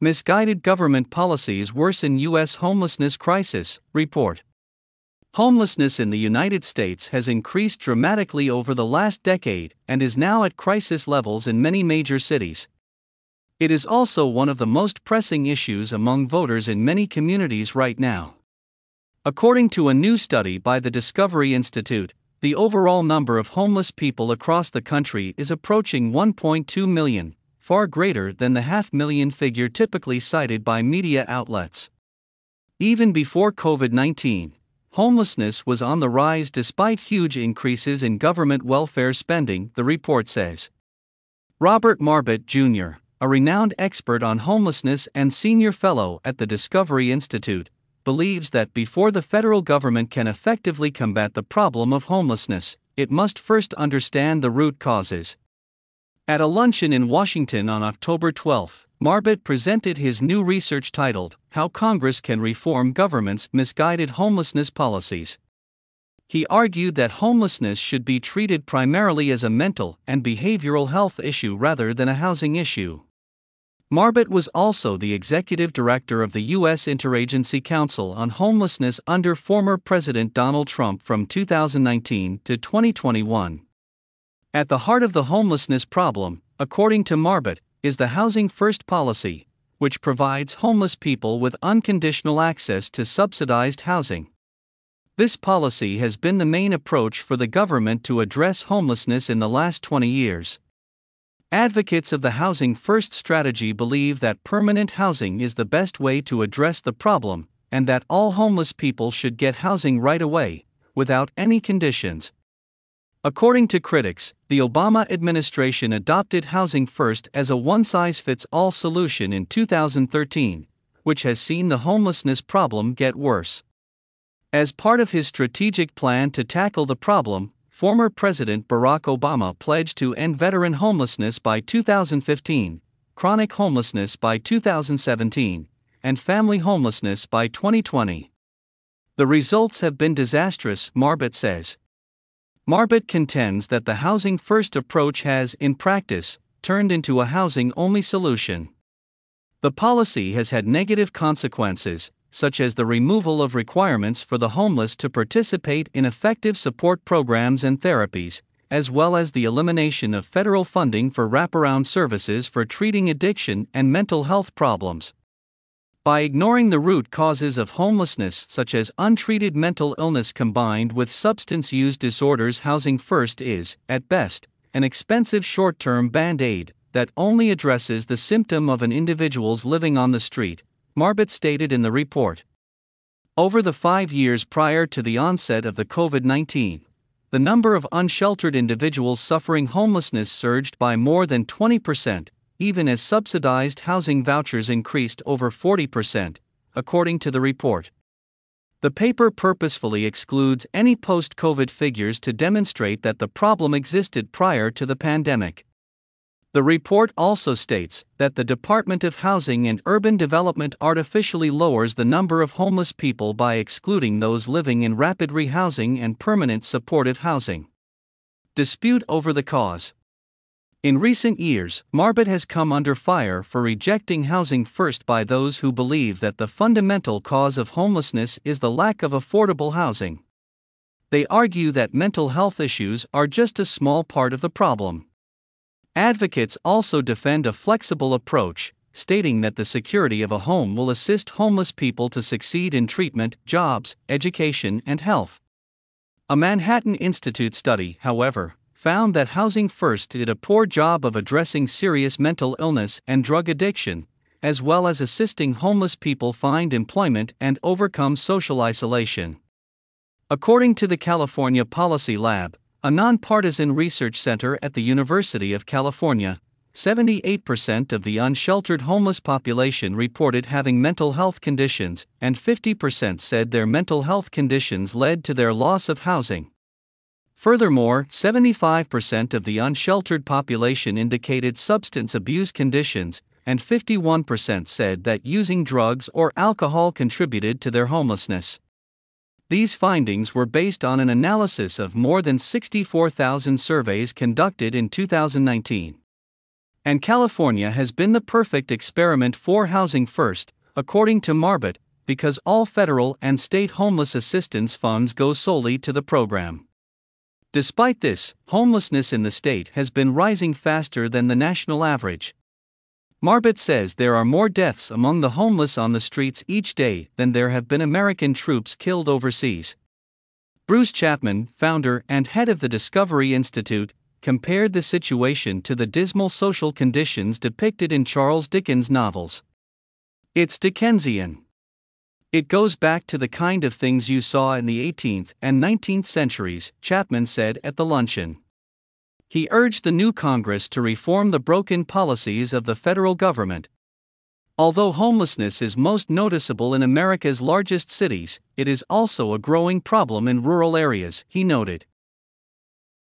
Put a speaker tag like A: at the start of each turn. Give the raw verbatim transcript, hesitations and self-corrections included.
A: Misguided Government Policies Worsen U S Homelessness Crisis, report. Homelessness in the United States has increased dramatically over the last decade and is now at crisis levels in many major cities. It is also one of the most pressing issues among voters in many communities right now. According to a new study by the Discovery Institute, the overall number of homeless people across the country is approaching one point two million, far greater than the half million figure typically cited by media outlets. Even before COVID nineteen, homelessness was on the rise despite huge increases in government welfare spending, the report says. Robert Marbut, Junior, a renowned expert on homelessness and senior fellow at the Discovery Institute, believes that before the federal government can effectively combat the problem of homelessness, it must first understand the root causes. At a luncheon in Washington on October twelfth, Marbut presented his new research titled, How Congress Can Reform Government's Misguided Homelessness Policies. He argued that homelessness should be treated primarily as a mental and behavioral health issue rather than a housing issue. Marbut was also the executive director of the U S Interagency Council on Homelessness under former President Donald Trump from two thousand nineteen to twenty twenty-one. At the heart of the homelessness problem, according to Marbut, is the Housing First policy, which provides homeless people with unconditional access to subsidized housing. This policy has been the main approach for the government to address homelessness in the last twenty years. Advocates of the Housing First strategy believe that permanent housing is the best way to address the problem, and that all homeless people should get housing right away, without any conditions. According to critics, the Obama administration adopted Housing First as a one-size-fits-all solution in two thousand thirteen, which has seen the homelessness problem get worse. As part of his strategic plan to tackle the problem, former President Barack Obama pledged to end veteran homelessness by two thousand fifteen, chronic homelessness by two thousand seventeen, and family homelessness by twenty twenty. The results have been disastrous, Marbut says. Marbut contends that the Housing First approach has, in practice, turned into a housing-only solution. The policy has had negative consequences, such as the removal of requirements for the homeless to participate in effective support programs and therapies, as well as the elimination of federal funding for wraparound services for treating addiction and mental health problems. By ignoring the root causes of homelessness such as untreated mental illness combined with substance use disorders, Housing First is, at best, an expensive short-term band-aid that only addresses the symptom of an individual's living on the street, Marbut stated in the report. Over the five years prior to the onset of the COVID nineteen, the number of unsheltered individuals suffering homelessness surged by more than twenty percent, even as subsidized housing vouchers increased over forty percent, according to the report. The paper purposefully excludes any post-COVID figures to demonstrate that the problem existed prior to the pandemic. The report also states that the Department of Housing and Urban Development artificially lowers the number of homeless people by excluding those living in rapid rehousing and permanent supportive housing. Dispute over the cause. In recent years, Marbut has come under fire for rejecting Housing First by those who believe that the fundamental cause of homelessness is the lack of affordable housing. They argue that mental health issues are just a small part of the problem. Advocates also defend a flexible approach, stating that the security of a home will assist homeless people to succeed in treatment, jobs, education, and health. A Manhattan Institute study, however, found that Housing First did a poor job of addressing serious mental illness and drug addiction, as well as assisting homeless people find employment and overcome social isolation. According to the California Policy Lab, a nonpartisan research center at the University of California, seventy-eight percent of the unsheltered homeless population reported having mental health conditions, and fifty percent said their mental health conditions led to their loss of housing. Furthermore, seventy-five percent of the unsheltered population indicated substance abuse conditions, and fifty-one percent said that using drugs or alcohol contributed to their homelessness. These findings were based on an analysis of more than sixty-four thousand surveys conducted in two thousand nineteen. And California has been the perfect experiment for Housing First, according to Marbut, because all federal and state homeless assistance funds go solely to the program. Despite this, homelessness in the state has been rising faster than the national average. Marbut says there are more deaths among the homeless on the streets each day than there have been American troops killed overseas. Bruce Chapman, founder and head of the Discovery Institute, compared the situation to the dismal social conditions depicted in Charles Dickens' novels. It's Dickensian. It goes back to the kind of things you saw in the eighteenth and nineteenth centuries, Chapman said at the luncheon. He urged the new Congress to reform the broken policies of the federal government. Although homelessness is most noticeable in America's largest cities, it is also a growing problem in rural areas, he noted.